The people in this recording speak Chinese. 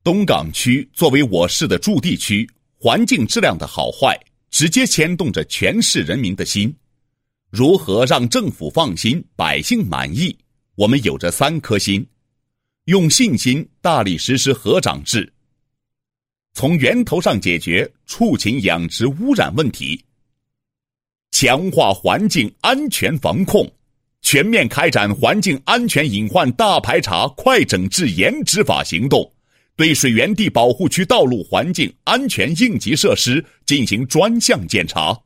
东港区作为我市的驻地区，环境质量的好坏直接牵动着全市人民的心。如何让政府放心，百姓满意，我们有着3颗心，用信心大力实施合长制，从源头上解决畜禽养殖污染问题，强化环境安全防控，全面开展环境安全隐患大排查快整治严执法行动，对水源地保护区道路环境安全应急设施进行专项检查。